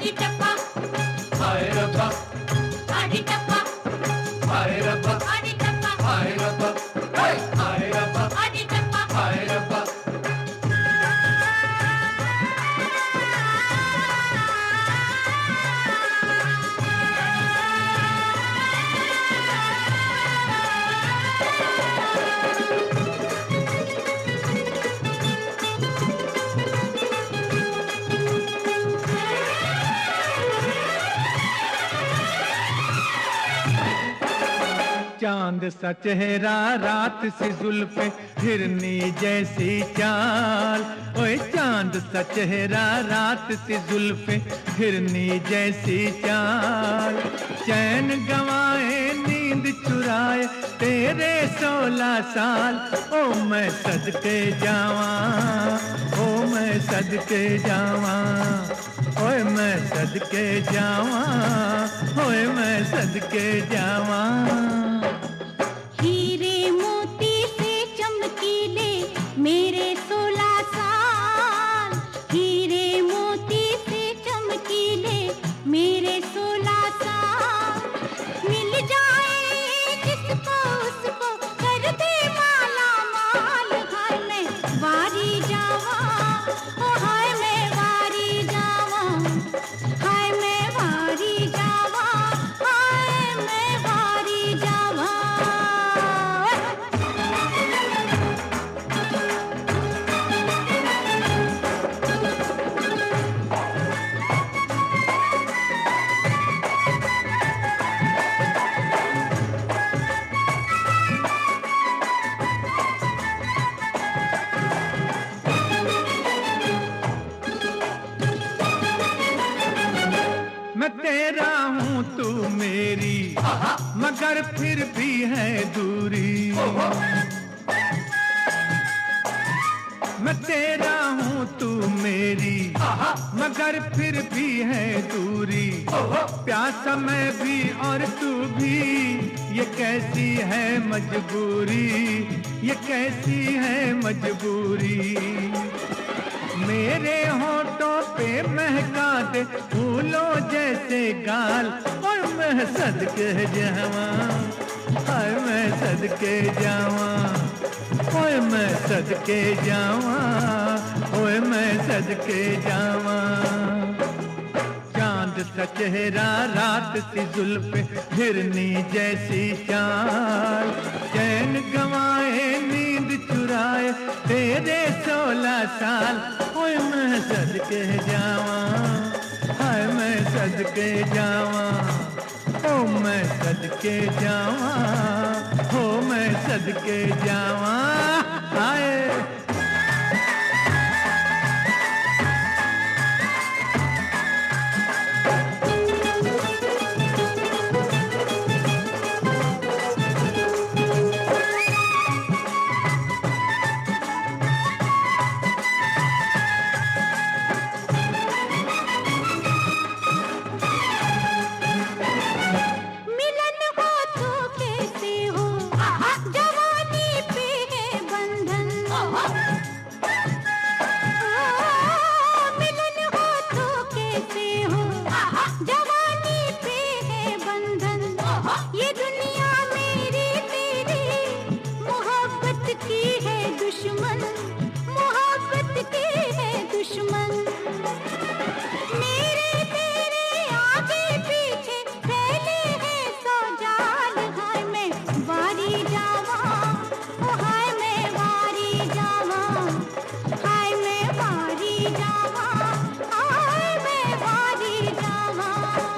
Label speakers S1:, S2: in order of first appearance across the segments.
S1: आदि टप्पा
S2: हाय रब्बा
S1: आदि टप्पा
S2: हाय रब्बा
S1: आदि टप्पा
S2: हाय रब्बा हाय रब्बा
S1: आदि टप्पा
S2: हाय रब्बा
S3: चांद सा चेहरा रात सी जुल्फे हिरनी जैसी चाल। ओए चांद सा चेहरा रात सी जुल्फे हिरनी जैसी चाल। चैन गंवाए नींद चुराए तेरे 16 साल। ओ मैं सदके जावा, ओ मैं सदके जावा, ओए मैं सदके जावा, ओए मैं सदके जावा।
S1: हीरे मोती से चमकीले मेरे 16 साल। हीरे मोती से चमकीले मेरे 16 साल। मिल जाए जिसको उसको कर दे माला माल। हाय मैं वारी जावा, ओ हाय मैं वारी जावा, हाय मैं वारी जावा, हाय मैं वारी जावा।
S3: मैं तेरा हूँ तू मेरी, मगर फिर भी है दूरी। मैं तेरा हूँ तू मेरी, मगर फिर भी है दूरी। प्यासा मैं भी और तू भी, ये कैसी है मजबूरी, ये कैसी है मजबूरी। मेरे होठों पे महका दे फूलों जैसे गाल। और मैं सदके जावा, हाय मैं सदके जावा, ओए मैं सदके जावा, ओए मैं सदके जावा। चांद सा चेहरा रात सी जुल्फे हिरनी जैसी चाल। चैन गंवाए नींद चुराए तेरे 16 साल। ओए मैं सदके जावा, हाय मैं सदके जावा, ओ मैं सदके जावा, हो मैं सदके जावा। हाय
S1: मिलन हो तो कैसे हो, जवानी पे है बंधन। मिलन हो तो कैसे हो, जवानी पे है बंधन। ये दुनिया मेरी तेरी मोहब्बत की है दुश्मन, मोहब्बत की है दुश्मन। मेरे तेरे आगे पीछे फैले हैं 100 जाल। हाय मैं वारी जावा, ओ हाय मैं वारी जावा, हाय मैं वारी जावा, हाय मैं वारी जावा।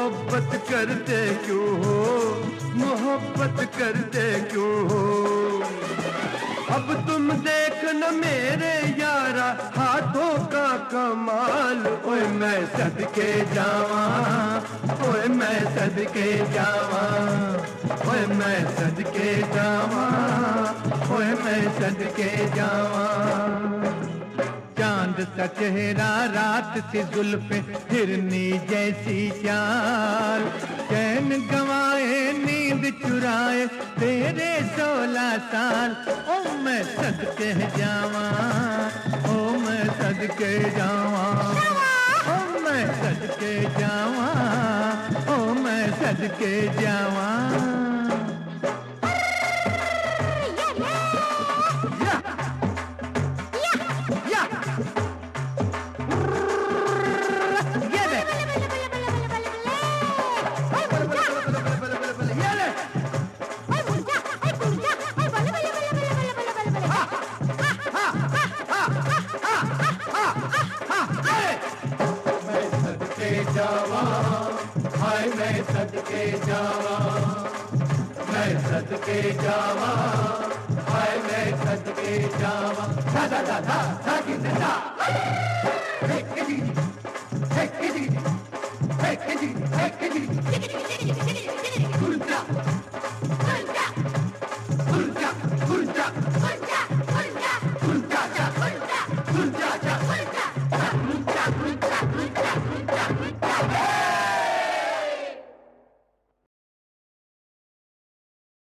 S3: मोहब्बत करते क्यों हो, मोहब्बत करते क्यों हो। अब तुम देख न मेरे यारा हाथों का कमाल, ओए मैं सदके जावा, ओए मैं सदके जावा, ओए मैं सदके जावा, ओए मैं सदके जावा। चांद सा चेहरा, रात सी जुल्फे, हिरनी जैसी चाल, चैन गंवाए नींद चुराए तेरे 16 साल। ओ मैं सदके जावा, ओ मैं सदके जावा, ओ मैं सदके जावा, ओ मैं सदके जावा।
S2: जावा, हाय मैं सदके जावा, मैं सदके जावा, हाय मैं सदके जावा। धा धा धा धा धा की धा, हे किजी, हे किजी, हे किजी, हे किजी।